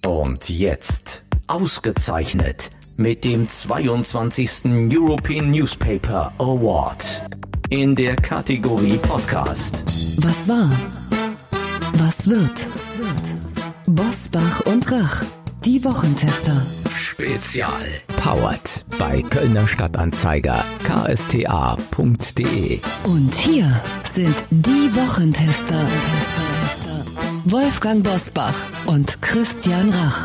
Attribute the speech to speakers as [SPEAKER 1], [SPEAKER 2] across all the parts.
[SPEAKER 1] Und jetzt, ausgezeichnet mit dem 22. European Newspaper Award in der Kategorie Podcast.
[SPEAKER 2] Was war? Was wird? Bosbach und Rach, die Wochentester.
[SPEAKER 1] Spezial. Powered bei Kölner Stadtanzeiger, ksta.de.
[SPEAKER 2] Und hier sind die Wochentester. Wolfgang Bosbach und Christian Rach.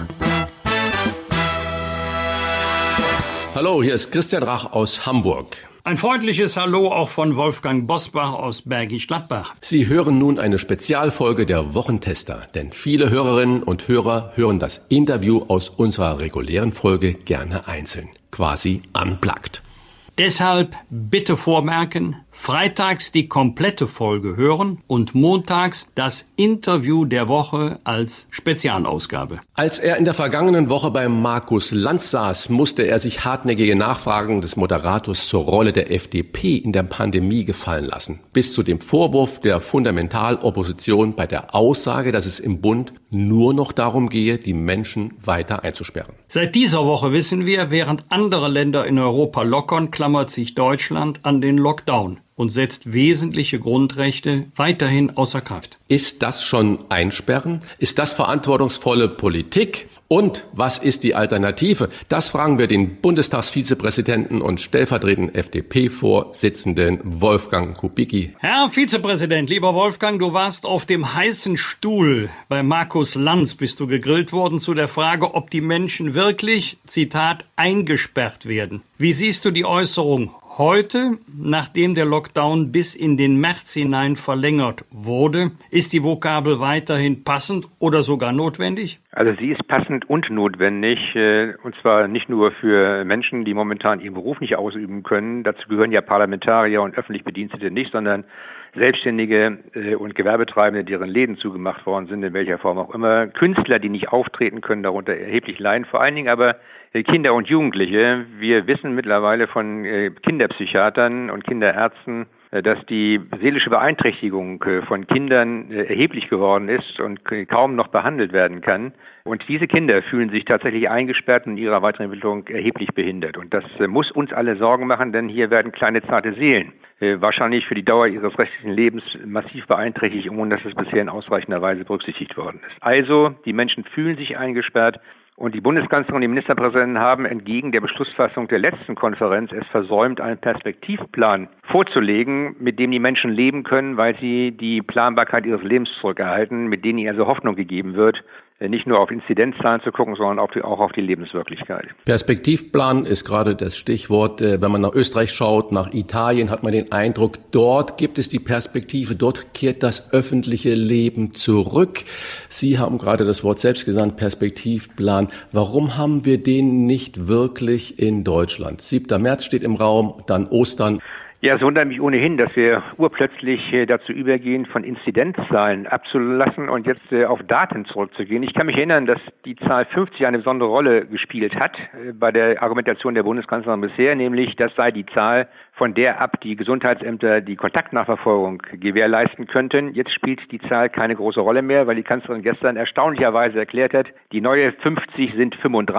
[SPEAKER 3] Hallo, hier ist Christian Rach aus Hamburg.
[SPEAKER 4] Ein freundliches Hallo auch von Wolfgang Bosbach aus Bergisch Gladbach.
[SPEAKER 3] Sie hören nun eine Spezialfolge der Wochentester, denn viele Hörerinnen und Hörer hören das Interview aus unserer regulären Folge gerne einzeln, quasi unplugged.
[SPEAKER 4] Deshalb bitte vormerken, freitags die komplette Folge hören und montags das Interview der Woche als Spezialausgabe.
[SPEAKER 3] Als er in der vergangenen Woche bei Markus Lanz saß, musste er sich hartnäckige Nachfragen des Moderators zur Rolle der FDP in der Pandemie gefallen lassen. Bis zu dem Vorwurf der Fundamentalopposition bei der Aussage, dass es im Bund nur noch darum gehe, die Menschen weiter einzusperren.
[SPEAKER 4] Seit dieser Woche wissen wir, während andere Länder in Europa lockern, klammert sich Deutschland an den Lockdown und setzt wesentliche Grundrechte weiterhin außer Kraft.
[SPEAKER 3] Ist das schon Einsperren? Ist das verantwortungsvolle Politik? Und was ist die Alternative? Das fragen wir den Bundestagsvizepräsidenten und stellvertretenden FDP-Vorsitzenden Wolfgang Kubicki.
[SPEAKER 4] Herr Vizepräsident, lieber Wolfgang, du warst auf dem heißen Stuhl. Bei Markus Lanz bist du gegrillt worden zu der Frage, ob die Menschen wirklich, Zitat, eingesperrt werden. Wie siehst du die Äußerung heute, nachdem der Lockdown bis in den März hinein verlängert wurde? Ist die Vokabel weiterhin passend oder sogar notwendig?
[SPEAKER 5] Also sie ist passend und notwendig, und zwar nicht nur für Menschen, die momentan ihren Beruf nicht ausüben können. Dazu gehören ja Parlamentarier und öffentlich Bedienstete nicht, sondern Selbstständige und Gewerbetreibende, deren Läden zugemacht worden sind, in welcher Form auch immer. Künstler, die nicht auftreten können, darunter erheblich leiden. Vor allen Dingen aber Kinder und Jugendliche. Wir wissen mittlerweile von Kinderpsychiatern und Kinderärzten, dass die seelische Beeinträchtigung von Kindern erheblich geworden ist und kaum noch behandelt werden kann. Und diese Kinder fühlen sich tatsächlich eingesperrt und in ihrer Weiterentwicklung erheblich behindert. Und das muss uns alle Sorgen machen, denn hier werden kleine zarte Seelen wahrscheinlich für die Dauer ihres restlichen Lebens massiv beeinträchtigt, ohne dass es bisher in ausreichender Weise berücksichtigt worden ist. Also, die Menschen fühlen sich eingesperrt. Und die Bundeskanzlerin und die Ministerpräsidenten haben entgegen der Beschlussfassung der letzten Konferenz es versäumt, einen Perspektivplan vorzulegen, mit dem die Menschen leben können, weil sie die Planbarkeit ihres Lebens zurückerhalten, mit denen ihnen also Hoffnung gegeben wird, nicht nur auf Inzidenzzahlen zu gucken, sondern auch auf die Lebenswirklichkeit.
[SPEAKER 3] Perspektivplan ist gerade das Stichwort. Wenn man nach Österreich schaut, nach Italien, hat man den Eindruck, dort gibt es die Perspektive, dort kehrt das öffentliche Leben zurück. Sie haben gerade das Wort selbst genannt, Perspektivplan. Warum haben wir den nicht wirklich in Deutschland? 7. März steht im Raum, dann Ostern.
[SPEAKER 5] Ja, es wundert mich ohnehin, dass wir urplötzlich dazu übergehen, von Inzidenzzahlen abzulassen und jetzt auf Daten zurückzugehen. Ich kann mich erinnern, dass die Zahl 50 eine besondere Rolle gespielt hat bei der Argumentation der Bundeskanzlerin bisher, nämlich das sei die Zahl, von der ab die Gesundheitsämter die Kontaktnachverfolgung gewährleisten könnten. Jetzt spielt die Zahl keine große Rolle mehr, weil die Kanzlerin gestern erstaunlicherweise erklärt hat, die neue 50 sind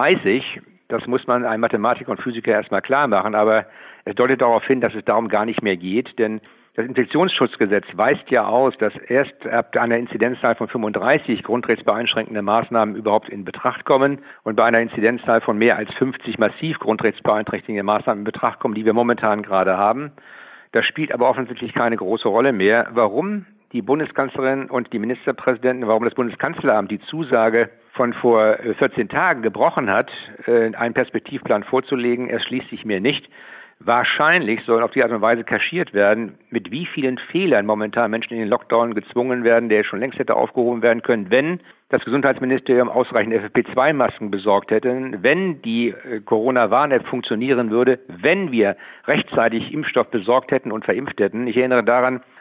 [SPEAKER 5] 35. Das muss man einem Mathematiker und Physiker erstmal klar machen, aber es deutet darauf hin, dass es darum gar nicht mehr geht, denn das Infektionsschutzgesetz weist ja aus, dass erst ab einer Inzidenzzahl von 35 grundrechtsbeeinschränkende Maßnahmen überhaupt in Betracht kommen und bei einer Inzidenzzahl von mehr als 50 massiv grundrechtsbeeinträchtigende Maßnahmen in Betracht kommen, die wir momentan gerade haben. Das spielt aber offensichtlich keine große Rolle mehr. Warum die Bundeskanzlerin und die Ministerpräsidenten, warum das Bundeskanzleramt die Zusage von vor 14 Tagen gebrochen hat, einen Perspektivplan vorzulegen, erschließt sich mir nicht. Wahrscheinlich soll auf die Art und Weise kaschiert werden, mit wie vielen Fehlern momentan Menschen in den Lockdown gezwungen werden, der schon längst hätte aufgehoben werden können, wenn das Gesundheitsministerium ausreichend FFP2-Masken besorgt hätte, wenn die Corona-Warn-App funktionieren würde, wenn wir rechtzeitig Impfstoff besorgt hätten und verimpft hätten. Ich erinnere daran,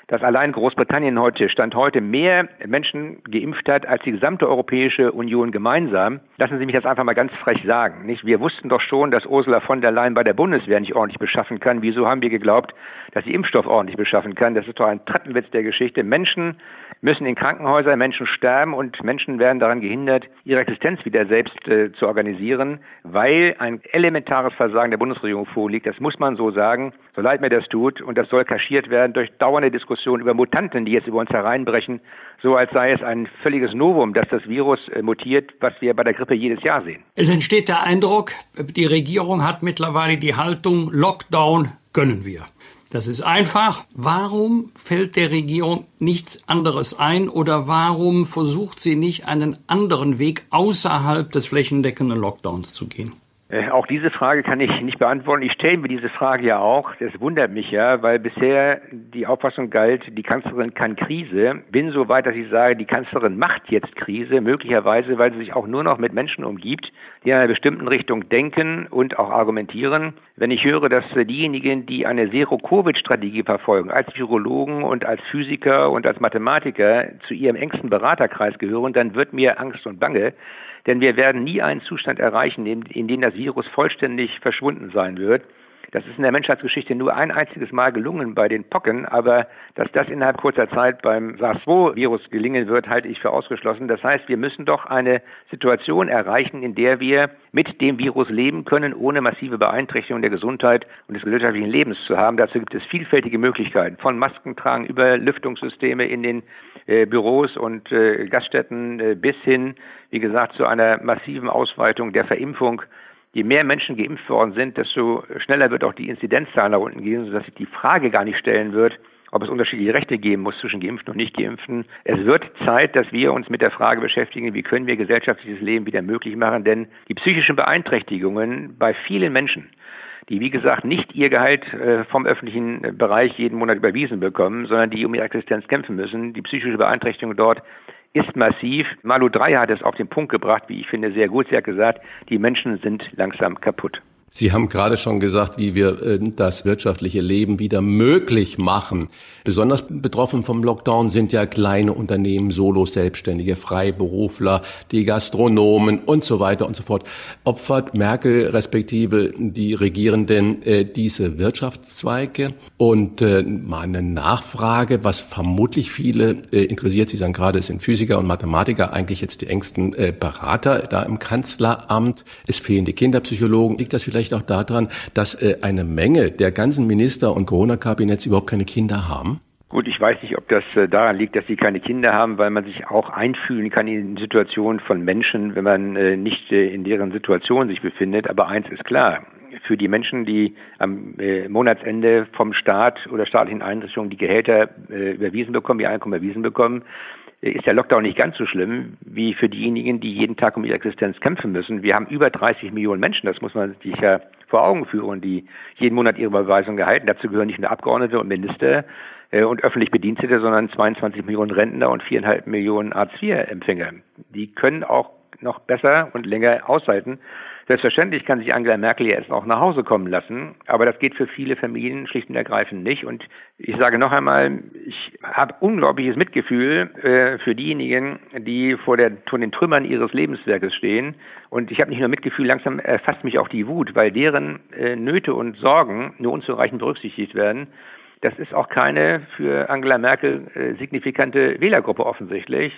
[SPEAKER 5] dass allein Großbritannien Stand heute mehr Menschen geimpft hat als die gesamte Europäische Union gemeinsam. Lassen Sie mich das einfach mal ganz frech sagen, nicht? Wir wussten doch schon, dass Ursula von der Leyen bei der Bundeswehr nicht ordentlich beschaffen kann. Wieso haben wir geglaubt, dass sie Impfstoff ordentlich beschaffen kann? Das ist doch ein Treppenwitz der Geschichte. Menschen müssen in Krankenhäuser, Menschen sterben und Menschen werden daran gehindert, ihre Existenz wieder selbst zu organisieren, weil ein elementares Versagen der Bundesregierung vorliegt. Das muss man so sagen, so leid mir das tut. Und das soll kaschiert werden durch dauernde Diskussionen über Mutanten, die jetzt über uns hereinbrechen, so als sei es ein völliges Novum, dass das Virus mutiert, was wir bei der Grippe jedes Jahr sehen.
[SPEAKER 4] Es entsteht der Eindruck, die Regierung hat mittlerweile die Haltung, Lockdown gönnen wir. Das ist einfach. Warum fällt der Regierung nichts anderes ein oder warum versucht sie nicht, einen anderen Weg außerhalb des flächendeckenden Lockdowns zu gehen?
[SPEAKER 5] Auch diese Frage kann ich nicht beantworten. Ich stelle mir diese Frage ja auch. Das wundert mich ja, weil bisher die Auffassung galt, die Kanzlerin kann Krise. Bin so weit, dass ich sage, die Kanzlerin macht jetzt Krise, möglicherweise, weil sie sich auch nur noch mit Menschen umgibt, die in einer bestimmten Richtung denken und auch argumentieren. Wenn ich höre, dass diejenigen, die eine Zero-Covid-Strategie verfolgen, als Virologen und als Physiker und als Mathematiker zu ihrem engsten Beraterkreis gehören, dann wird mir Angst und Bange. Denn wir werden nie einen Zustand erreichen, in dem das Virus vollständig verschwunden sein wird. Das ist in der Menschheitsgeschichte nur ein einziges Mal gelungen bei den Pocken, aber dass das innerhalb kurzer Zeit beim SARS-2-Virus gelingen wird, halte ich für ausgeschlossen. Das heißt, wir müssen doch eine Situation erreichen, in der wir mit dem Virus leben können, ohne massive Beeinträchtigung der Gesundheit und des gesellschaftlichen Lebens zu haben. Dazu gibt es vielfältige Möglichkeiten, von Maskentragen über Lüftungssysteme in den Büros und Gaststätten bis hin, wie gesagt, zu einer massiven Ausweitung der Verimpfung. Je mehr Menschen geimpft worden sind, desto schneller wird auch die Inzidenzzahl nach unten gehen, sodass sich die Frage gar nicht stellen wird, ob es unterschiedliche Rechte geben muss zwischen Geimpften und Nicht-Geimpften. Es wird Zeit, dass wir uns mit der Frage beschäftigen, wie können wir gesellschaftliches Leben wieder möglich machen, denn die psychischen Beeinträchtigungen bei vielen Menschen, die, wie gesagt, nicht ihr Gehalt vom öffentlichen Bereich jeden Monat überwiesen bekommen, sondern die um ihre Existenz kämpfen müssen, die psychische Beeinträchtigung dort ist massiv. Malu Dreyer hat es auf den Punkt gebracht, wie ich finde, sehr gut. Sie hat gesagt, die Menschen sind langsam kaputt.
[SPEAKER 3] Sie haben gerade schon gesagt, wie wir das wirtschaftliche Leben wieder möglich machen. Besonders betroffen vom Lockdown sind ja kleine Unternehmen, Solo-Selbstständige, Freiberufler, die Gastronomen und so weiter und so fort. Opfert Merkel respektive die Regierenden diese Wirtschaftszweige? Und mal eine Nachfrage, was vermutlich viele interessiert. Sie sagen gerade, es sind Physiker und Mathematiker eigentlich jetzt die engsten Berater da im Kanzleramt. Es fehlen die Kinderpsychologen. Liegt das vielleicht auch daran, dass eine Menge der ganzen Minister und Corona-Kabinetts überhaupt keine Kinder haben?
[SPEAKER 5] Gut, ich weiß nicht, ob das daran liegt, dass sie keine Kinder haben, weil man sich auch einfühlen kann in Situationen von Menschen, wenn man nicht in deren Situation sich befindet. Aber eins ist klar, für die Menschen, die am Monatsende vom Staat oder staatlichen Einrichtungen die Gehälter überwiesen bekommen, ihr Einkommen überwiesen bekommen, ist der Lockdown nicht ganz so schlimm wie für diejenigen, die jeden Tag um ihre Existenz kämpfen müssen. Wir haben über 30 Millionen Menschen, das muss man sich ja vor Augen führen, die jeden Monat ihre Überweisung erhalten. Dazu gehören nicht nur Abgeordnete und Minister und öffentlich Bedienstete, sondern 22 Millionen Rentner und 4,5 Millionen Hartz-IV-Empfänger. Die können auch noch besser und länger aushalten. Selbstverständlich kann sich Angela Merkel jetzt auch nach Hause kommen lassen, aber das geht für viele Familien schlicht und ergreifend nicht. Und ich sage noch einmal, ich habe unglaubliches Mitgefühl für diejenigen, die vor den Trümmern ihres Lebenswerkes stehen. Und ich habe nicht nur Mitgefühl, langsam erfasst mich auch die Wut, weil deren Nöte und Sorgen nur unzureichend berücksichtigt werden. Das ist auch keine für Angela Merkel signifikante Wählergruppe offensichtlich.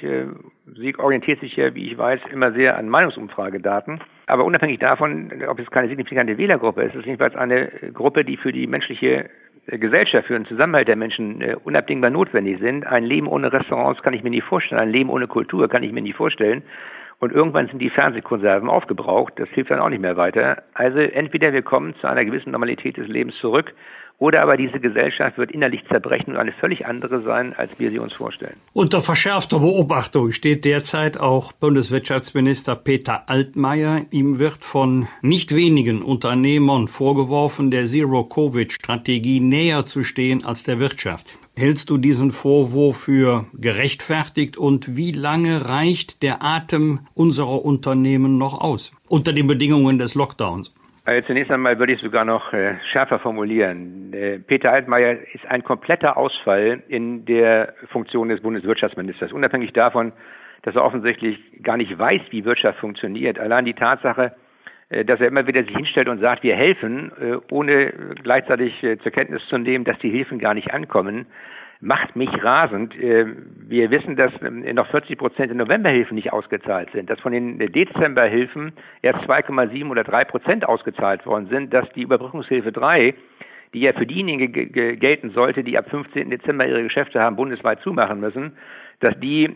[SPEAKER 5] Sie orientiert sich ja, wie ich weiß, immer sehr an Meinungsumfragedaten. Aber unabhängig davon, ob es keine signifikante Wählergruppe ist, ist es jedenfalls eine Gruppe, die für die menschliche Gesellschaft, für den Zusammenhalt der Menschen unabdingbar notwendig sind. Ein Leben ohne Restaurants kann ich mir nicht vorstellen, ein Leben ohne Kultur kann ich mir nicht vorstellen. Und irgendwann sind die Fernsehkonserven aufgebraucht, das hilft dann auch nicht mehr weiter. Also entweder wir kommen zu einer gewissen Normalität des Lebens zurück, oder aber diese Gesellschaft wird innerlich zerbrechen und eine völlig andere sein, als wir sie uns vorstellen.
[SPEAKER 4] Unter verschärfter Beobachtung steht derzeit auch Bundeswirtschaftsminister Peter Altmaier. Ihm wird von nicht wenigen Unternehmern vorgeworfen, der Zero-Covid-Strategie näher zu stehen als der Wirtschaft. Hältst du diesen Vorwurf für gerechtfertigt und wie lange reicht der Atem unserer Unternehmen noch aus unter den Bedingungen des Lockdowns?
[SPEAKER 5] Also zunächst einmal würde ich sogar noch schärfer formulieren. Peter Altmaier ist ein kompletter Ausfall in der Funktion des Bundeswirtschaftsministers. Unabhängig davon, dass er offensichtlich gar nicht weiß, wie Wirtschaft funktioniert. Allein die Tatsache, dass er immer wieder sich hinstellt und sagt, wir helfen, ohne gleichzeitig zur Kenntnis zu nehmen, dass die Hilfen gar nicht ankommen, macht mich rasend. Wir wissen, dass noch 40% der Novemberhilfen nicht ausgezahlt sind, dass von den Dezemberhilfen erst 2,7 oder 3% ausgezahlt worden sind, dass die Überbrückungshilfe 3, die ja für diejenigen gelten sollte, die ab 15. Dezember ihre Geschäfte haben, bundesweit zumachen müssen, dass die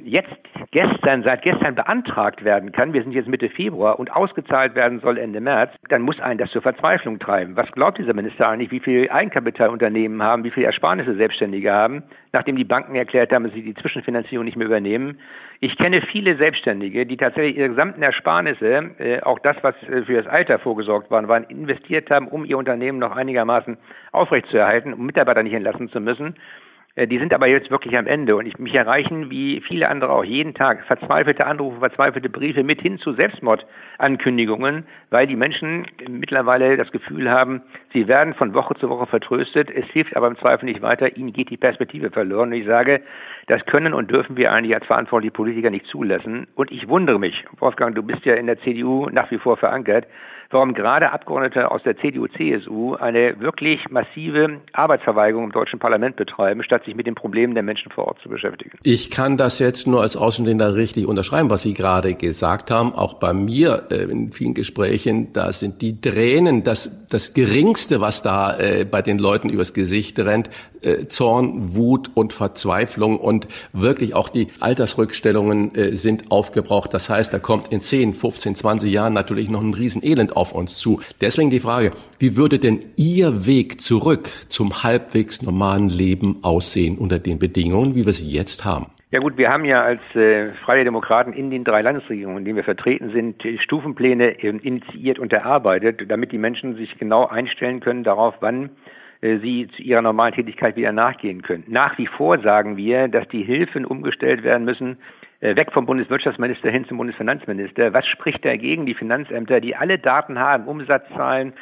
[SPEAKER 5] seit gestern beantragt werden kann, wir sind jetzt Mitte Februar, und ausgezahlt werden soll Ende März, dann muss einen das zur Verzweiflung treiben. Was glaubt dieser Minister eigentlich, wie viel Eigenkapitalunternehmen haben, wie viel Ersparnisse Selbstständige haben, nachdem die Banken erklärt haben, dass sie die Zwischenfinanzierung nicht mehr übernehmen? Ich kenne viele Selbstständige, die tatsächlich ihre gesamten Ersparnisse, auch das, was für das Alter vorgesorgt waren, investiert haben, um ihr Unternehmen noch einigermaßen aufrechtzuerhalten, um Mitarbeiter nicht entlassen zu müssen. Die sind aber jetzt wirklich am Ende, und mich erreichen, wie viele andere auch, jeden Tag verzweifelte Anrufe, verzweifelte Briefe mit hin zu Selbstmordankündigungen, weil die Menschen mittlerweile das Gefühl haben, sie werden von Woche zu Woche vertröstet, es hilft aber im Zweifel nicht weiter, ihnen geht die Perspektive verloren. Und ich sage, das können und dürfen wir eigentlich als verantwortliche Politiker nicht zulassen. Und ich wundere mich, Wolfgang, du bist ja in der CDU nach wie vor verankert, warum gerade Abgeordnete aus der CDU, CSU eine wirklich massive Arbeitsverweigerung im deutschen Parlament betreiben, statt sich mit den Problemen der Menschen vor Ort zu beschäftigen.
[SPEAKER 3] Ich kann das jetzt nur als Außenstehender richtig unterschreiben, was Sie gerade gesagt haben. Auch bei mir in vielen Gesprächen, da sind die Tränen das Geringste, was da bei den Leuten übers Gesicht rennt. Zorn, Wut und Verzweiflung, und wirklich auch die Altersrückstellungen sind aufgebraucht. Das heißt, da kommt in 10, 15, 20 Jahren natürlich noch ein Riesenelend auf uns zu. Deswegen die Frage, wie würde denn Ihr Weg zurück zum halbwegs normalen Leben aussehen unter den Bedingungen, wie wir sie jetzt haben?
[SPEAKER 5] Ja gut, wir haben ja als Freie Demokraten in den 3 Landesregierungen, in denen wir vertreten sind, Stufenpläne initiiert und erarbeitet, damit die Menschen sich genau einstellen können darauf, wann sie zu ihrer normalen Tätigkeit wieder nachgehen können. Nach wie vor sagen wir, dass die Hilfen umgestellt werden müssen, weg vom Bundeswirtschaftsminister hin zum Bundesfinanzminister. Was spricht dagegen? Die Finanzämter, die alle Daten haben, Umsatzzahlen,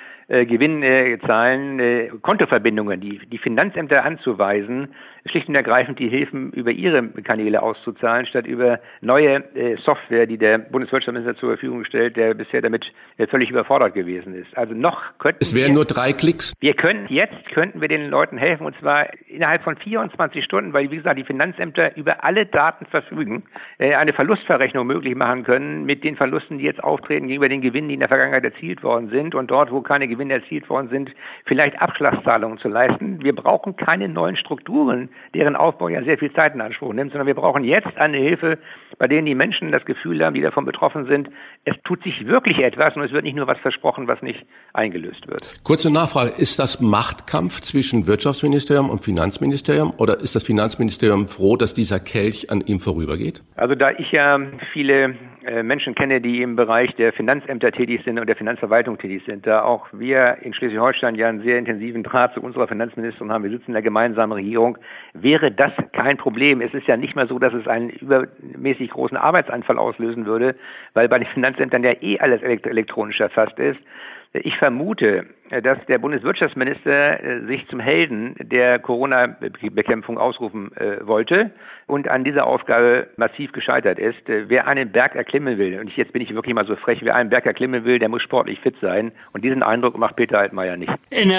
[SPEAKER 5] Gewinnzahlen, Kontoverbindungen, die Finanzämter anzuweisen, schlicht und ergreifend die Hilfen über ihre Kanäle auszuzahlen, statt über neue Software, die der Bundeswirtschaftsminister zur Verfügung stellt, der bisher damit völlig überfordert gewesen ist. Also
[SPEAKER 3] es wären nur 3 Klicks.
[SPEAKER 5] Könnten wir den Leuten helfen, und zwar innerhalb von 24 Stunden, weil, wie gesagt, die Finanzämter über alle Daten verfügen, eine Verlustverrechnung möglich machen können mit den Verlusten, die jetzt auftreten gegenüber den Gewinnen, die in der Vergangenheit erzielt worden sind, und dort, wo keine Gewinne erzielt worden sind, vielleicht Abschlagszahlungen zu leisten. Wir brauchen keine neuen Strukturen, deren Aufbau ja sehr viel Zeit in Anspruch nimmt, sondern wir brauchen jetzt eine Hilfe, bei denen die Menschen das Gefühl haben, die davon betroffen sind, es tut sich wirklich etwas und es wird nicht nur was versprochen, was nicht eingelöst wird.
[SPEAKER 3] Kurze Nachfrage, ist das Machtkampf zwischen Wirtschaftsministerium und Finanzministerium, oder ist das Finanzministerium froh, dass dieser Kelch an ihm vorübergeht?
[SPEAKER 5] Also da ich ja viele Menschen kenne, die im Bereich der Finanzämter tätig sind und der Finanzverwaltung tätig sind, da auch wir in Schleswig-Holstein ja einen sehr intensiven Draht zu unserer Finanzministerin haben, wir sitzen in der gemeinsamen Regierung, wäre das kein Problem. Es ist ja nicht mal so, dass es einen übermäßig großen Arbeitsanfall auslösen würde, weil bei den Finanzämtern ja alles elektronisch erfasst ist. Ich vermute, dass der Bundeswirtschaftsminister sich zum Helden der Corona-Bekämpfung ausrufen wollte und an dieser Aufgabe massiv gescheitert ist. Wer einen Berg erklimmen will, und jetzt bin ich wirklich mal so frech, wer einen Berg erklimmen will, der muss sportlich fit sein. Und diesen Eindruck macht Peter Altmaier nicht.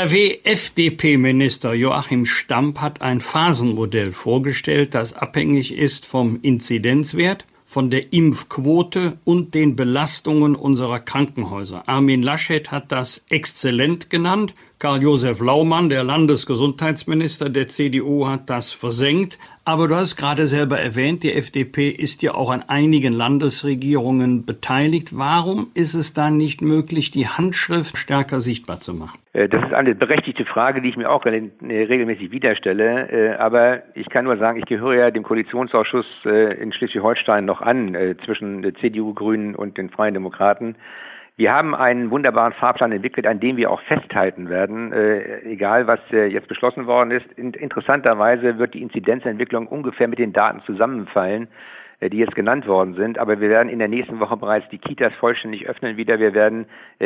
[SPEAKER 4] NRW-FDP-Minister Joachim Stamp hat ein Phasenmodell vorgestellt, das abhängig ist vom Inzidenzwert, von der Impfquote und den Belastungen unserer Krankenhäuser. Armin Laschet hat das exzellent genannt. Karl-Josef Laumann, der Landesgesundheitsminister der CDU, hat das versenkt. Aber du hast gerade selber erwähnt, die FDP ist ja auch an einigen Landesregierungen beteiligt. Warum ist es da nicht möglich, die Handschrift stärker sichtbar zu machen?
[SPEAKER 5] Das ist eine berechtigte Frage, die ich mir auch regelmäßig wieder stelle. Aber ich kann nur sagen, ich gehöre ja dem Koalitionsausschuss in Schleswig-Holstein noch an, zwischen CDU, Grünen und den Freien Demokraten. Wir haben einen wunderbaren Fahrplan entwickelt, an dem wir auch festhalten werden, egal was jetzt beschlossen worden ist. Interessanterweise wird die Inzidenzentwicklung ungefähr mit den Daten zusammenfallen, die jetzt genannt worden sind. Aber wir werden in der nächsten Woche bereits die Kitas vollständig öffnen wieder. Wir werden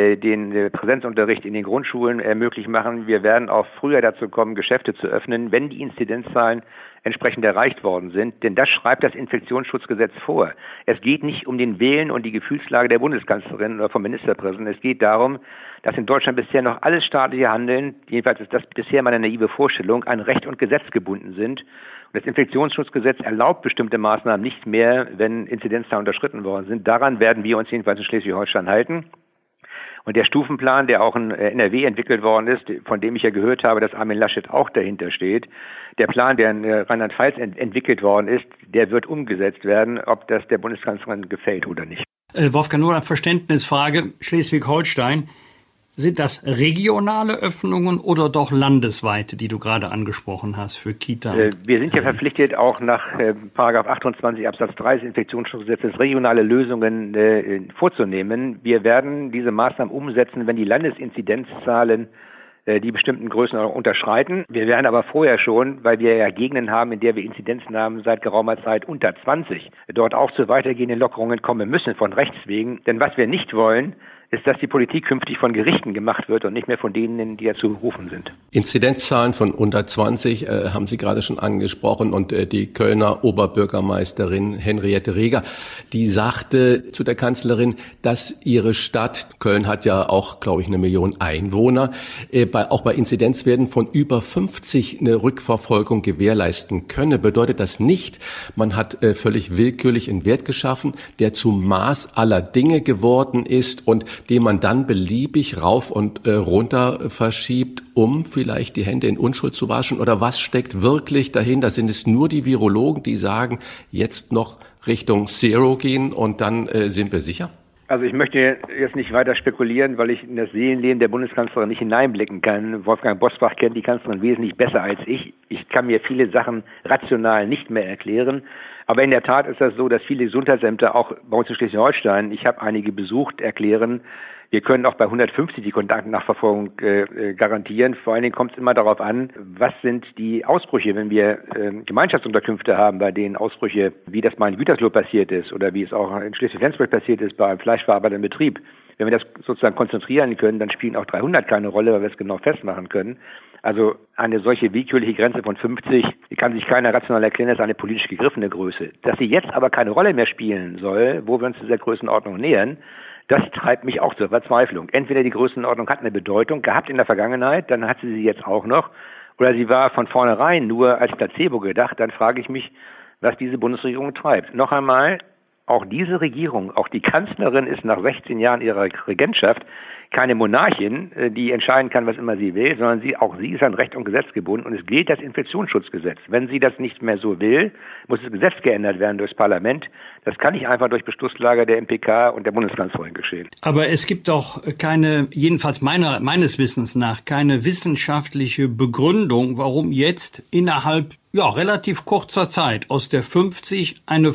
[SPEAKER 5] den Präsenzunterricht in den Grundschulen möglich machen. Wir werden auch früher dazu kommen, Geschäfte zu öffnen, wenn die Inzidenzzahlen entsprechend erreicht worden sind. Denn das schreibt das Infektionsschutzgesetz vor. Es geht nicht um den Willen und die Gefühlslage der Bundeskanzlerin oder vom Ministerpräsidenten. Es geht darum, dass in Deutschland bisher noch alles staatliche Handeln, jedenfalls ist das bisher meine naive Vorstellung, an Recht und Gesetz gebunden sind. Und das Infektionsschutzgesetz erlaubt bestimmte Maßnahmen nicht mehr, wenn Inzidenzzahlen unterschritten worden sind. Daran werden wir uns jedenfalls in Schleswig-Holstein halten. Und der Stufenplan, der auch in NRW entwickelt worden ist, von dem ich ja gehört habe, dass Armin Laschet auch dahinter steht, der Plan, der in Rheinland-Pfalz entwickelt worden ist, der wird umgesetzt werden, ob das der Bundeskanzlerin gefällt oder nicht.
[SPEAKER 4] Wolfgang, nur eine Verständnisfrage. Schleswig-Holstein, sind das regionale Öffnungen oder doch landesweite, die du gerade angesprochen hast für Kita?
[SPEAKER 5] Wir sind ja verpflichtet, auch nach Paragraph 28 Absatz 3 des Infektionsschutzgesetzes regionale Lösungen vorzunehmen. Wir werden diese Maßnahmen umsetzen, wenn die Landesinzidenzzahlen die bestimmten Größen unterschreiten. Wir werden aber vorher schon, weil wir ja Gegenden haben, in der wir Inzidenzen haben seit geraumer Zeit unter 20, dort auch zu weitergehenden Lockerungen kommen müssen von Rechts wegen. Denn was wir nicht wollen, ist, dass die Politik künftig von Gerichten gemacht wird und nicht mehr von denen, die dazu berufen sind.
[SPEAKER 3] Inzidenzzahlen von unter 20 haben Sie gerade schon angesprochen und die Kölner Oberbürgermeisterin Henriette Reger, die sagte zu der Kanzlerin, dass ihre Stadt, Köln hat ja auch, glaube ich, 1 Million Einwohner, auch bei Inzidenzwerten von über 50 eine Rückverfolgung gewährleisten könne. Bedeutet das nicht, man hat völlig willkürlich einen Wert geschaffen, der zum Maß aller Dinge geworden ist und den man dann beliebig rauf und runter verschiebt, um vielleicht die Hände in Unschuld zu waschen? Oder was steckt wirklich dahinter? Sind es nur die Virologen, die sagen, jetzt noch Richtung Zero gehen und dann sind wir sicher?
[SPEAKER 5] Also ich möchte jetzt nicht weiter spekulieren, weil ich in das Seelenleben der Bundeskanzlerin nicht hineinblicken kann. Wolfgang Bosbach kennt die Kanzlerin wesentlich besser als ich. Ich kann mir viele Sachen rational nicht mehr erklären. Aber in der Tat ist das so, dass viele Gesundheitsämter auch bei uns in Schleswig-Holstein, ich habe einige besucht, erklären, wir können auch bei 150 die Kontaktnachverfolgung garantieren. Vor allen Dingen kommt es immer darauf an, was sind die Ausbrüche, wenn wir Gemeinschaftsunterkünfte haben, bei denen Ausbrüche, wie das mal in Gütersloh passiert ist oder wie es auch in Schleswig-Flensburg passiert ist bei einem fleischverarbeitenden Betrieb. Wenn wir das sozusagen konzentrieren können, dann spielen auch 300 keine Rolle, weil wir es genau festmachen können. Also eine solche willkürliche Grenze von 50, die kann sich keiner rational erklären, das ist eine politisch gegriffene Größe. Dass sie jetzt aber keine Rolle mehr spielen soll, wo wir uns dieser Größenordnung nähern, das treibt mich auch zur Verzweiflung. Entweder die Größenordnung hat eine Bedeutung gehabt in der Vergangenheit, dann hat sie jetzt auch noch, oder sie war von vornherein nur als Placebo gedacht, dann frage ich mich, was diese Bundesregierung treibt. Noch einmal, auch diese Regierung, auch die Kanzlerin ist nach 16 Jahren ihrer Regentschaft keine Monarchin, die entscheiden kann, was immer sie will, sondern sie ist an Recht und Gesetz gebunden und es gilt das Infektionsschutzgesetz. Wenn sie das nicht mehr so will, muss das Gesetz geändert werden durchs Parlament. Das kann nicht einfach durch Beschlusslage der MPK und der Bundeskanzlerin geschehen.
[SPEAKER 4] Aber es gibt doch keine, jedenfalls meines Wissens nach, keine wissenschaftliche Begründung, warum jetzt innerhalb relativ kurzer Zeit aus der 50 eine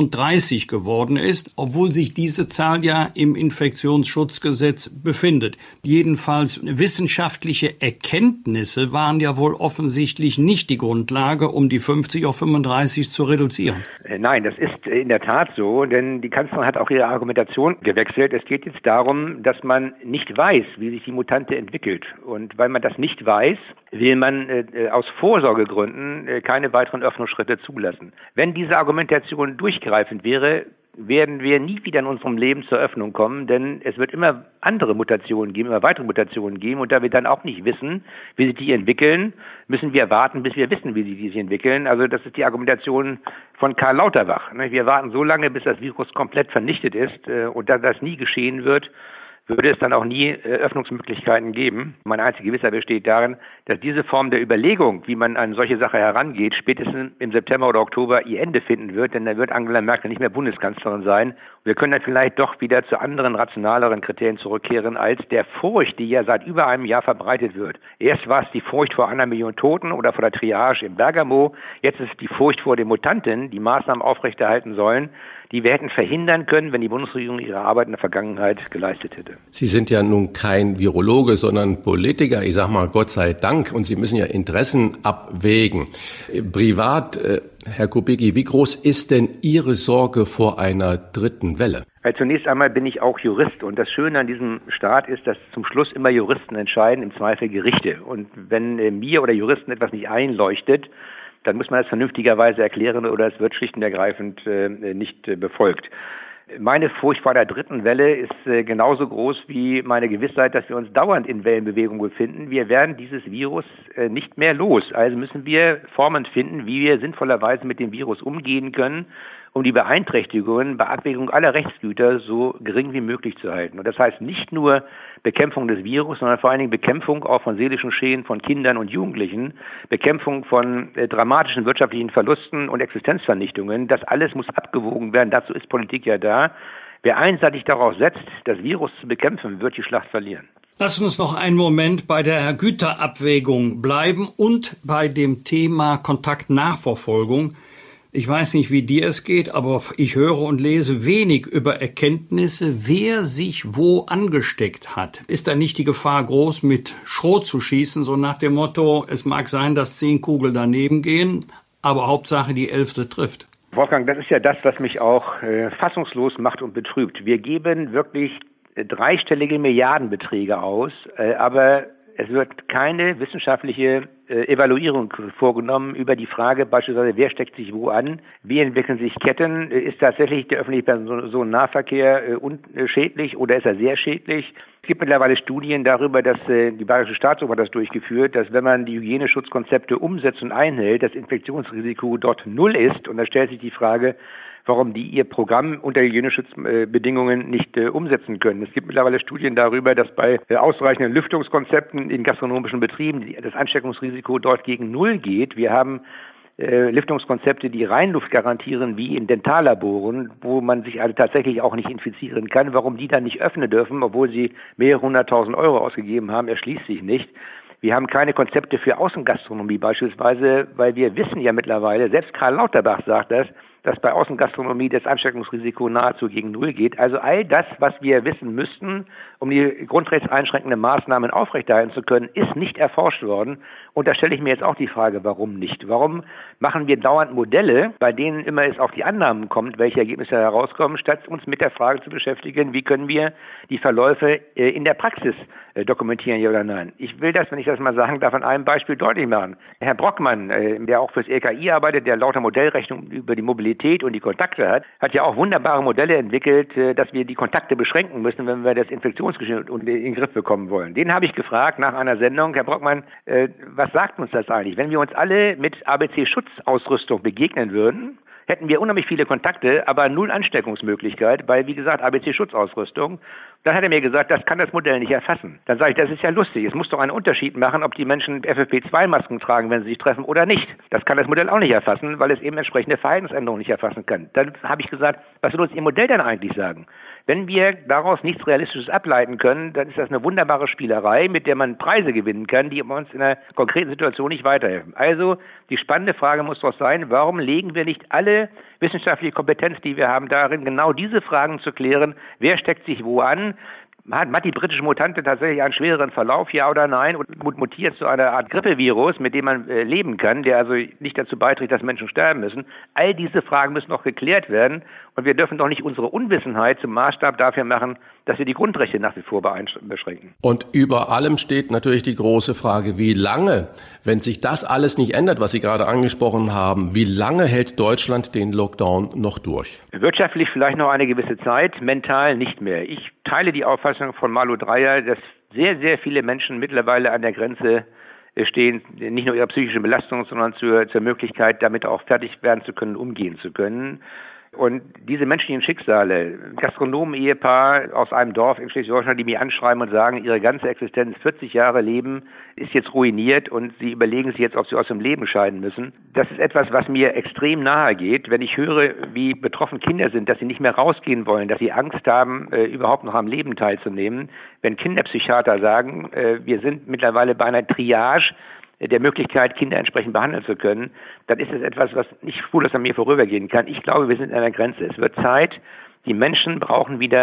[SPEAKER 4] 35 geworden ist, obwohl sich diese Zahl ja im Infektionsschutzgesetz befindet. Jedenfalls wissenschaftliche Erkenntnisse waren ja wohl offensichtlich nicht die Grundlage, um die 50 auf 35 zu reduzieren.
[SPEAKER 5] Nein, das ist in der Tat so, denn die Kanzlerin hat auch ihre Argumentation gewechselt. Es geht jetzt darum, dass man nicht weiß, wie sich die Mutante entwickelt. Und weil man das nicht weiß, will man aus Vorsorgegründen keine weiteren Öffnungsschritte zulassen. Wenn diese Argumentation durchgreifend wäre, werden wir nie wieder in unserem Leben zur Öffnung kommen, denn es wird immer andere Mutationen geben, immer weitere Mutationen geben und da wir dann auch nicht wissen, wie sich die entwickeln, müssen wir warten, bis wir wissen, wie sie sich entwickeln. Also das ist die Argumentation von Karl Lauterbach. Wir warten so lange, bis das Virus komplett vernichtet ist und da das nie geschehen wird, würde es dann auch nie Öffnungsmöglichkeiten geben. Meine einzige Gewissheit besteht darin, dass diese Form der Überlegung, wie man an solche Sache herangeht, spätestens im September oder Oktober ihr Ende finden wird, denn dann wird Angela Merkel nicht mehr Bundeskanzlerin sein. Wir können dann vielleicht doch wieder zu anderen, rationaleren Kriterien zurückkehren als der Furcht, die ja seit über einem Jahr verbreitet wird. Erst war es die Furcht vor 1 Million Toten oder vor der Triage in Bergamo, jetzt ist es die Furcht vor den Mutanten, die Maßnahmen aufrechterhalten sollen, die wir hätten verhindern können, wenn die Bundesregierung ihre Arbeit in der Vergangenheit geleistet hätte.
[SPEAKER 3] Sie sind ja nun kein Virologe, sondern Politiker. Ich sag mal, Gott sei Dank. Und Sie müssen ja Interessen abwägen. Privat Herr Kubicki, wie groß ist denn Ihre Sorge vor einer dritten Welle?
[SPEAKER 5] Zunächst einmal bin ich auch Jurist und das Schöne an diesem Staat ist, dass zum Schluss immer Juristen entscheiden, im Zweifel Gerichte. Und wenn mir oder Juristen etwas nicht einleuchtet, dann muss man das vernünftigerweise erklären oder es wird schlicht und ergreifend nicht befolgt. Meine Furcht vor der dritten Welle ist genauso groß wie meine Gewissheit, dass wir uns dauernd in Wellenbewegung befinden. Wir werden dieses Virus nicht mehr los. Also müssen wir Formen finden, wie wir sinnvollerweise mit dem Virus umgehen können, um die Beeinträchtigungen bei Abwägung aller Rechtsgüter so gering wie möglich zu halten. Und das heißt nicht nur Bekämpfung des Virus, sondern vor allen Dingen Bekämpfung auch von seelischen Schäden von Kindern und Jugendlichen, Bekämpfung von dramatischen wirtschaftlichen Verlusten und Existenzvernichtungen. Das alles muss abgewogen werden. Dazu ist Politik ja da. Wer einseitig darauf setzt, das Virus zu bekämpfen, wird die Schlacht verlieren.
[SPEAKER 4] Lass uns noch einen Moment bei der Güterabwägung bleiben und bei dem Thema Kontaktnachverfolgung. Ich weiß nicht, wie dir es geht, aber ich höre und lese wenig über Erkenntnisse, wer sich wo angesteckt hat. Ist da nicht die Gefahr groß, mit Schrot zu schießen, so nach dem Motto, es mag sein, dass 10 Kugeln daneben gehen, aber Hauptsache die 11. trifft?
[SPEAKER 5] Wolfgang, das ist ja das, was mich auch fassungslos macht und betrübt. Wir geben wirklich dreistellige Milliardenbeträge aus, aber es wird keine wissenschaftliche Evaluierung vorgenommen über die Frage beispielsweise, wer steckt sich wo an, wie entwickeln sich Ketten, ist tatsächlich der öffentliche Personennahverkehr unschädlich oder ist er sehr schädlich? Es gibt mittlerweile Studien darüber, dass die Bayerische Staatsoper das durchgeführt, dass wenn man die Hygieneschutzkonzepte umsetzt und einhält, das Infektionsrisiko dort 0 ist. Und da stellt sich die Frage, warum die ihr Programm unter Hygieneschutzbedingungen nicht umsetzen können. Es gibt mittlerweile Studien darüber, dass bei ausreichenden Lüftungskonzepten in gastronomischen Betrieben das Ansteckungsrisiko dort gegen 0 geht. Wir haben Lüftungskonzepte, die Reinluft garantieren, wie in Dentallaboren, wo man sich also tatsächlich auch nicht infizieren kann. Warum die dann nicht öffnen dürfen, obwohl sie mehrere 100.000 Euro ausgegeben haben, erschließt sich nicht. Wir haben keine Konzepte für Außengastronomie beispielsweise, weil wir wissen ja mittlerweile, selbst Karl Lauterbach sagt das, dass bei Außengastronomie das Ansteckungsrisiko nahezu gegen 0 geht. Also all das, was wir wissen müssten, um die grundrechtseinschränkenden Maßnahmen aufrechterhalten zu können, ist nicht erforscht worden. Und da stelle ich mir jetzt auch die Frage, warum nicht? Warum machen wir dauernd Modelle, bei denen immer es auf die Annahmen kommt, welche Ergebnisse herauskommen, statt uns mit der Frage zu beschäftigen, wie können wir die Verläufe in der Praxis dokumentieren, ja oder nein? Ich will das, wenn ich das mal sagen darf, an einem Beispiel deutlich machen. Herr Brockmann, der auch fürs LKI arbeitet, der lauter Modellrechnung über die Mobilität und die Kontakte hat ja auch wunderbare Modelle entwickelt, dass wir die Kontakte beschränken müssen, wenn wir das Infektionsgeschehen in den Griff bekommen wollen. Den habe ich gefragt nach einer Sendung, Herr Brockmann, was sagt uns das eigentlich? Wenn wir uns alle mit ABC-Schutzausrüstung begegnen würden, hätten wir unheimlich viele Kontakte, aber 0 Ansteckungsmöglichkeit, weil, wie gesagt, ABC-Schutzausrüstung. Dann hat er mir gesagt, das kann das Modell nicht erfassen. Dann sage ich, das ist ja lustig. Es muss doch einen Unterschied machen, ob die Menschen FFP2-Masken tragen, wenn sie sich treffen oder nicht. Das kann das Modell auch nicht erfassen, weil es eben entsprechende Verhaltensänderungen nicht erfassen kann. Dann habe ich gesagt, was will uns Ihr Modell denn eigentlich sagen? Wenn wir daraus nichts Realistisches ableiten können, dann ist das eine wunderbare Spielerei, mit der man Preise gewinnen kann, die uns in einer konkreten Situation nicht weiterhelfen. Also die spannende Frage muss doch sein, warum legen wir nicht alle wissenschaftliche Kompetenz, die wir haben, darin, genau diese Fragen zu klären, wer steckt sich wo an? Hat die britische Mutante tatsächlich einen schwereren Verlauf, ja oder nein? Und mutiert zu einer Art Grippevirus, mit dem man leben kann, der also nicht dazu beiträgt, dass Menschen sterben müssen. All diese Fragen müssen noch geklärt werden. Und wir dürfen doch nicht unsere Unwissenheit zum Maßstab dafür machen, dass wir die Grundrechte nach wie vor beschränken.
[SPEAKER 3] Und über allem steht natürlich die große Frage, wie lange, wenn sich das alles nicht ändert, was Sie gerade angesprochen haben, wie lange hält Deutschland den Lockdown noch durch?
[SPEAKER 5] Wirtschaftlich vielleicht noch eine gewisse Zeit, mental nicht mehr. Ich teile die Auffassung von Malu Dreyer, dass sehr, sehr viele Menschen mittlerweile an der Grenze stehen, nicht nur ihrer psychischen Belastung, sondern zur Möglichkeit, damit auch fertig werden zu können, umgehen zu können. Und diese menschlichen Schicksale, Gastronomen-Ehepaar aus einem Dorf in Schleswig-Holstein, die mich anschreiben und sagen, ihre ganze Existenz, 40 Jahre Leben, ist jetzt ruiniert und sie überlegen sich jetzt, ob sie aus dem Leben scheiden müssen. Das ist etwas, was mir extrem nahe geht, wenn ich höre, wie betroffen Kinder sind, dass sie nicht mehr rausgehen wollen, dass sie Angst haben, überhaupt noch am Leben teilzunehmen. Wenn Kinderpsychiater sagen, wir sind mittlerweile bei einer Triage der Möglichkeit, Kinder entsprechend behandeln zu können, dann ist es etwas, was nicht spurlos an mir vorübergehen kann. Ich glaube, wir sind an der Grenze. Es wird Zeit. Die Menschen brauchen wieder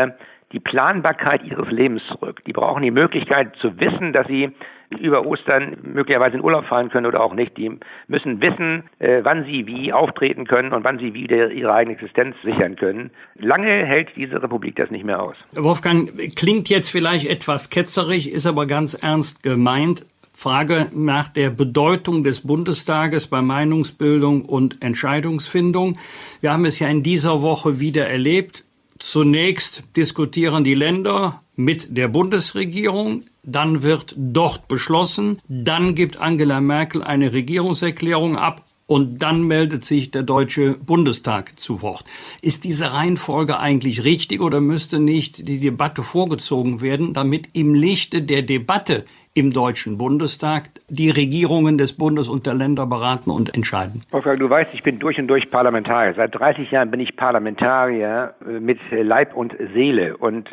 [SPEAKER 5] die Planbarkeit ihres Lebens zurück. Die brauchen die Möglichkeit zu wissen, dass sie über Ostern möglicherweise in Urlaub fahren können oder auch nicht. Die müssen wissen, wann sie wie auftreten können und wann sie wieder ihre eigene Existenz sichern können. Lange hält diese Republik das nicht mehr aus.
[SPEAKER 4] Wolfgang, klingt jetzt vielleicht etwas ketzerisch, ist aber ganz ernst gemeint. Frage nach der Bedeutung des Bundestages bei Meinungsbildung und Entscheidungsfindung. Wir haben es ja in dieser Woche wieder erlebt. Zunächst diskutieren die Länder mit der Bundesregierung, dann wird dort beschlossen, dann gibt Angela Merkel eine Regierungserklärung ab und dann meldet sich der Deutsche Bundestag zu Wort. Ist diese Reihenfolge eigentlich richtig oder müsste nicht die Debatte vorgezogen werden, damit im Lichte der Debatte im Deutschen Bundestag die Regierungen des Bundes und der Länder beraten und entscheiden?
[SPEAKER 5] Wolfgang, du weißt, ich bin durch und durch Parlamentarier. Seit 30 Jahren bin ich Parlamentarier mit Leib und Seele und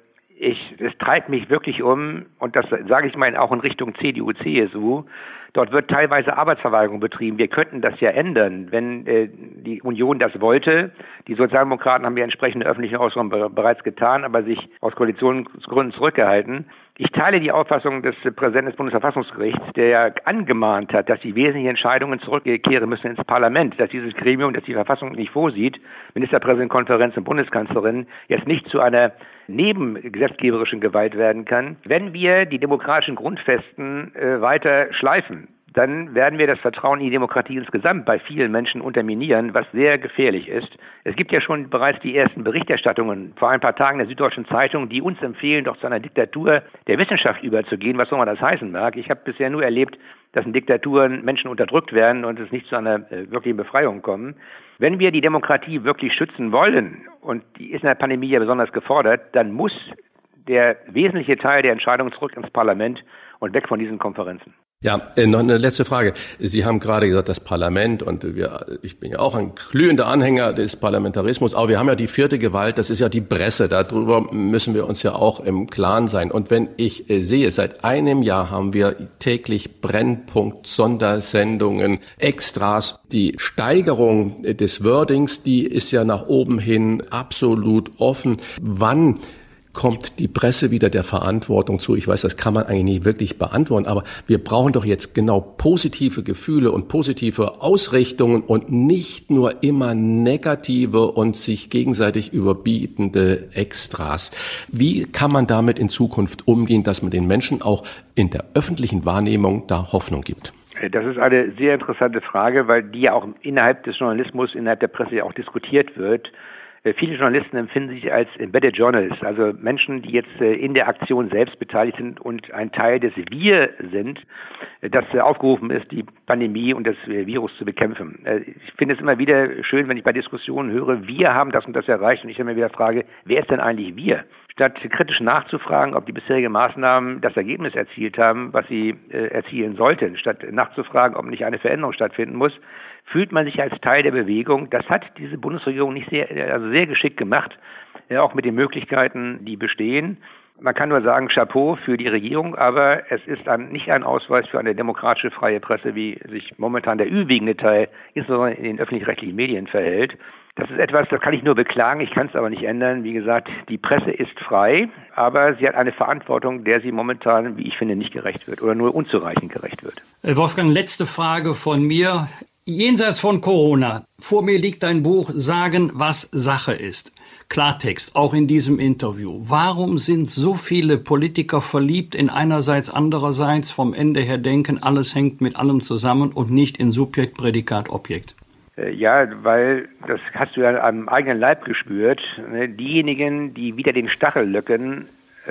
[SPEAKER 5] es treibt mich wirklich um, und das sage ich mal auch in Richtung CDU, CSU, dort wird teilweise Arbeitsverweigerung betrieben. Wir könnten das ja ändern, wenn die Union das wollte. Die Sozialdemokraten haben ja entsprechende öffentliche Äußerungen bereits getan, aber sich aus Koalitionsgründen zurückgehalten. Ich teile die Auffassung des Präsidenten des Bundesverfassungsgerichts, der ja angemahnt hat, dass die wesentlichen Entscheidungen zurückkehren müssen ins Parlament, dass dieses Gremium, das die Verfassung nicht vorsieht, Ministerpräsidentenkonferenz und Bundeskanzlerin, jetzt nicht zu einer nebengesetzgeberischen Gewalt werden kann. Wenn wir die demokratischen Grundfesten weiter schleifen, dann werden wir das Vertrauen in die Demokratie insgesamt bei vielen Menschen unterminieren, was sehr gefährlich ist. Es gibt ja schon bereits die ersten Berichterstattungen vor ein paar Tagen der Süddeutschen Zeitung, die uns empfehlen, doch zu einer Diktatur der Wissenschaft überzugehen, was auch immer das heißen mag. Ich habe bisher nur erlebt, dass in Diktaturen Menschen unterdrückt werden und es nicht zu einer wirklichen Befreiung kommen. Wenn wir die Demokratie wirklich schützen wollen, und die ist in der Pandemie ja besonders gefordert, dann muss der wesentliche Teil der Entscheidung zurück ins Parlament und weg von diesen Konferenzen.
[SPEAKER 3] Ja, noch eine letzte Frage. Sie haben gerade gesagt, das Parlament, und ich bin ja auch ein glühender Anhänger des Parlamentarismus, aber wir haben ja die vierte Gewalt, das ist ja die Presse. Darüber müssen wir uns ja auch im Klaren sein. Und wenn ich sehe, seit einem Jahr haben wir täglich Brennpunkt, Sondersendungen, Extras. Die Steigerung des Wordings, die ist ja nach oben hin absolut offen. Wann kommt die Presse wieder der Verantwortung zu? Ich weiß, das kann man eigentlich nicht wirklich beantworten, aber wir brauchen doch jetzt genau positive Gefühle und positive Ausrichtungen und nicht nur immer negative und sich gegenseitig überbietende Extras. Wie kann man damit in Zukunft umgehen, dass man den Menschen auch in der öffentlichen Wahrnehmung da Hoffnung gibt?
[SPEAKER 5] Das ist eine sehr interessante Frage, weil die ja auch innerhalb des Journalismus, innerhalb der Presse ja auch diskutiert wird. Viele Journalisten empfinden sich als Embedded Journalists, also Menschen, die jetzt in der Aktion selbst beteiligt sind und ein Teil des Wir sind, das aufgerufen ist, die Pandemie und das Virus zu bekämpfen. Ich finde es immer wieder schön, wenn ich bei Diskussionen höre, wir haben das und das erreicht, und ich immer wieder frage, wer ist denn eigentlich wir? Statt kritisch nachzufragen, ob die bisherigen Maßnahmen das Ergebnis erzielt haben, was sie erzielen sollten, statt nachzufragen, ob nicht eine Veränderung stattfinden muss, fühlt man sich als Teil der Bewegung. Das hat diese Bundesregierung nicht sehr geschickt gemacht, auch mit den Möglichkeiten, die bestehen. Man kann nur sagen, Chapeau für die Regierung, aber es ist nicht ein Ausweis für eine demokratische freie Presse, wie sich momentan der überwiegende Teil, insbesondere in den öffentlich-rechtlichen Medien, verhält. Das ist etwas, das kann ich nur beklagen, ich kann es aber nicht ändern. Wie gesagt, die Presse ist frei, aber sie hat eine Verantwortung, der sie momentan, wie ich finde, nicht gerecht wird oder nur unzureichend gerecht wird.
[SPEAKER 4] Wolfgang, letzte Frage von mir. Jenseits von Corona, vor mir liegt ein Buch, Sagen, was Sache ist. Klartext, auch in diesem Interview. Warum sind so viele Politiker verliebt in einerseits, andererseits vom Ende her denken, alles hängt mit allem zusammen und nicht in Subjekt, Prädikat, Objekt?
[SPEAKER 5] Ja, weil, das hast du ja am eigenen Leib gespürt, diejenigen, die wieder den Stachel löcken,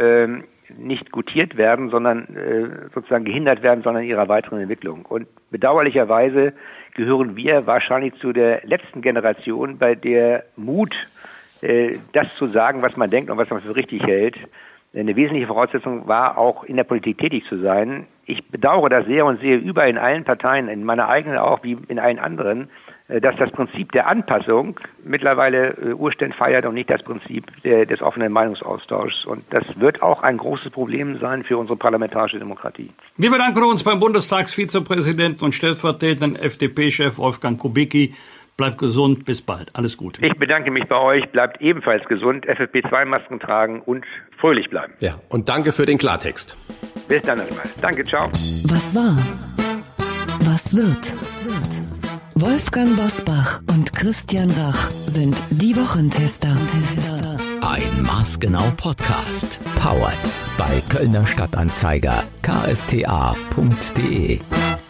[SPEAKER 5] nicht gutiert werden, sondern sozusagen gehindert werden, sondern in ihrer weiteren Entwicklung. Und bedauerlicherweise gehören wir wahrscheinlich zu der letzten Generation, bei der Mut, das zu sagen, was man denkt und was man für richtig hält, eine wesentliche Voraussetzung war, auch in der Politik tätig zu sein. Ich bedauere das sehr und sehe überall in allen Parteien, in meiner eigenen auch wie in allen anderen, dass das Prinzip der Anpassung mittlerweile Urständ feiert und nicht das Prinzip des offenen Meinungsaustauschs. Und das wird auch ein großes Problem sein für unsere parlamentarische Demokratie.
[SPEAKER 4] Wir bedanken uns beim Bundestagsvizepräsidenten und stellvertretenden FDP-Chef Wolfgang Kubicki. Bleib gesund, bis bald. Alles Gute.
[SPEAKER 5] Ich bedanke mich bei euch, bleibt ebenfalls gesund, FFP2-Masken tragen und fröhlich bleiben.
[SPEAKER 3] Ja, und danke für den Klartext.
[SPEAKER 5] Bis dann erstmal. Danke, ciao.
[SPEAKER 2] Was war? Was wird? Wolfgang Bosbach und Christian Rach sind die Wochentester.
[SPEAKER 1] Ein Maßgenau Podcast. Powered bei Kölner Stadtanzeiger. ksta.de